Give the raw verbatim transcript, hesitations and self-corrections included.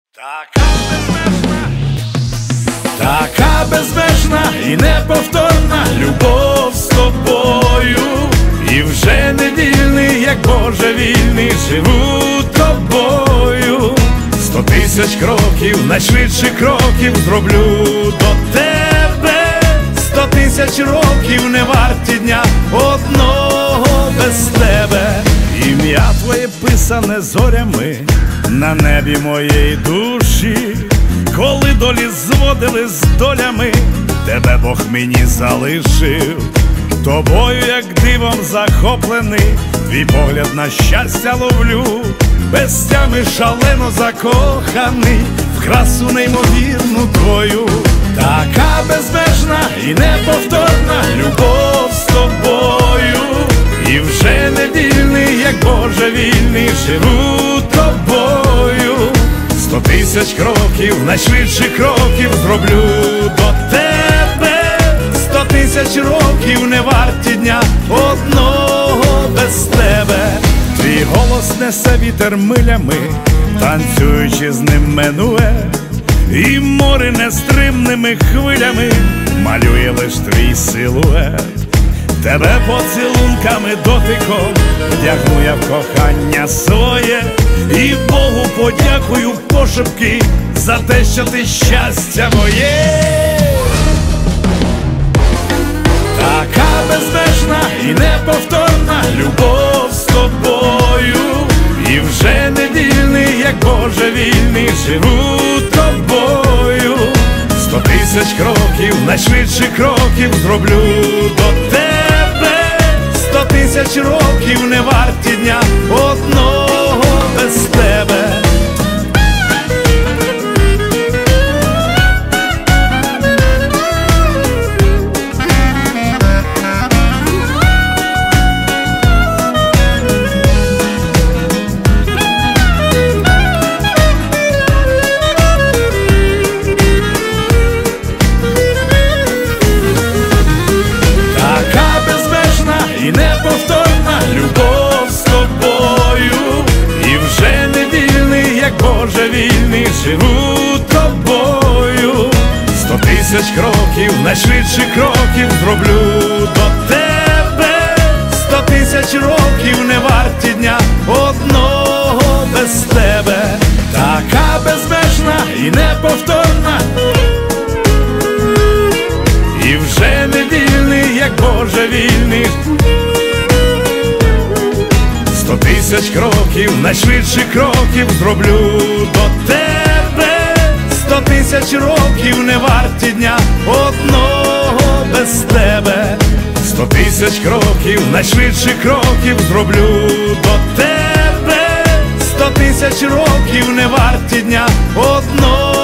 Така безмежна, така безмежна і неповторна любов з тобою. І вже не вільний, як божевільний, живу тобою. Сто тисяч кроків, найшвидших кроків зроблю до тебе. Сто тисяч років не варті дня одного без тебе. Ім'я твоє писане зорями на небі моєї душі. Коли долі зводили з долями, тебе Бог мені залишив. Тобою, як дивом захоплений, твій погляд на щастя ловлю. Без тями шалено закоханий в красу неймовірну твою. Така безмежна і неповторна любов з тобою. І вже не вільний, як божевільний, живу тобою. Сто тисяч кроків, найшвидших кроків зроблю до тебе. Сто тисяч років не варті дня одного без тебе. Твій голос несе вітер милями, танцюючи з ним минуе. І море нестримними хвилями малює лиш твій силует. Тебе поцілунками дотиком вдягну я в кохання своє. І Богу подякую пошепки за те, що ти щастя моє. Така безмежна і неповторна любов з тобою. І вже не вільний, як божевільний, живу тобою. Сто тисяч кроків, найшвидших кроків зроблю до тебе. Сто тисяч років не варті дня одного без тебе. І неповторна любов з тобою. І вже не вільний, як божевільний, живу тобою. Сто тисяч кроків, найшвидших кроків зроблю до тебе. Сто тисяч років не варті дня одного без тебе. Така безмежна і неповторна. І вже не вільний, як божевільний. Сто тисяч кроків, найшвидших кроків зроблю до тебе. Сто тисяч років не варті дня одного без тебе. Сто тисяч кроків, найшвидших кроків зроблю до тебе. Сто тисяч років не варті дня одного